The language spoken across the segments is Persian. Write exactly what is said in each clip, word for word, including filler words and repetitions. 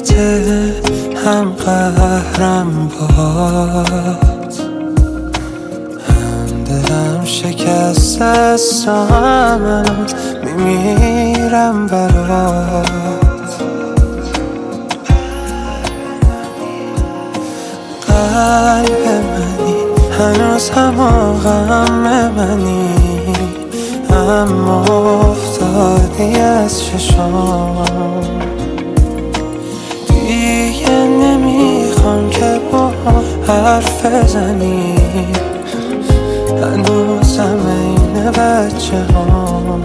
غلطه هم قهرم بات، هم دلم شکست است و هم میمیرم برات. قلب منی هنوز هم غم منی، اما افتادی از چشام. دیگه نمیخوام که با حرف بزنی، هنوزم این بچه ها.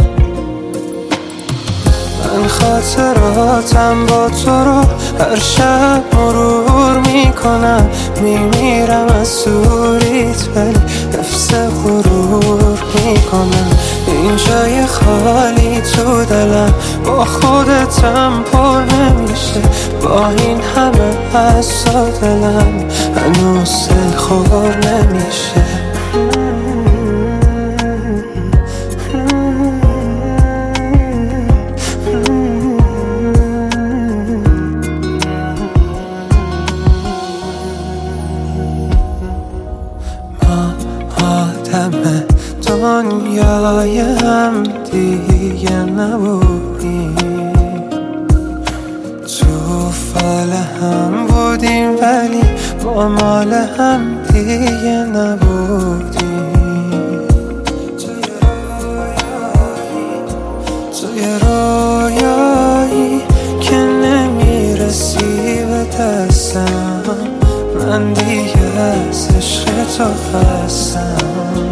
من خاطراتم با تو رو هر شب مرور میکنم، میمیرم از دوریت ولی حفظ غرور میکنم. این جای خالی تو دلم با خودتم پر نمیشه، با این همه از دلم هنوز دل خور نمیشه. آدم دنیای هم دیگه نبودیم، تو فال هم بودیم ولی ما مال هم دیگه نبودیم. توی رویایی که نمیرسی به دستم، من دیگه از عشق تو خستم.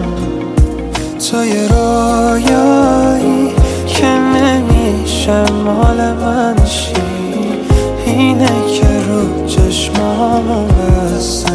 توی رویایی که نمیشه مال من شی، اینه که رو چشمامو بستم.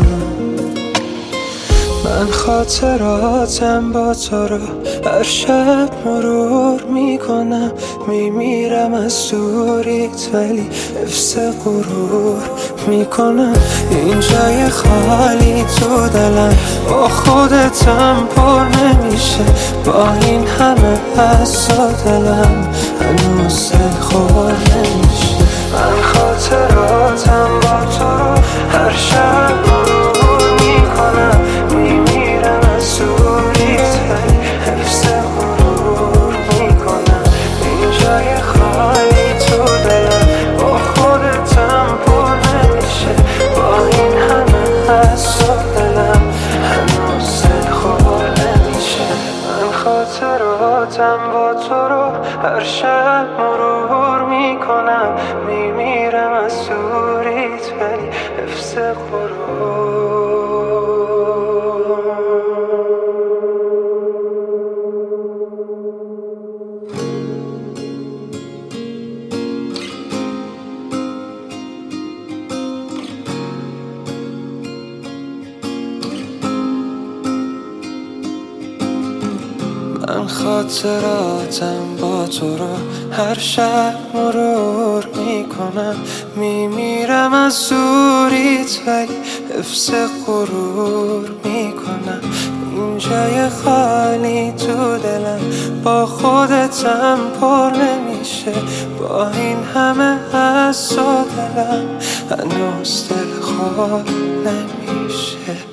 من خاطراتم با تو رو هر شب مرور میکنم، میمیرم از دوریت ولی حفظ غرور میکنم. این جای خالی تو دلم با خودتم پر نمیشه، با این همه از دلم هنوز دل خور نمیشه. من خاطراتم با تو رو هر شب مرور میکنم، میمیرم از دوریت ولی حفظ غرور میکنم. این جای خالی تو دلم با خودتم پر نمیشه، با این همه از دلم هنوز دل خور نمیشه. من خاطراتم با تو رو هر شب مرور میکنم، میمیرم از دوریت ولی حفظ غرور. من خاطراتم با تو رو هر شب مرور میکنم، میمیرم از دوریت ولی حفظ غرور میکنم. این جای خالی تو دلم با خودتم پر نمیشه، با این همه از دلم هنوز دل خور نمیشه.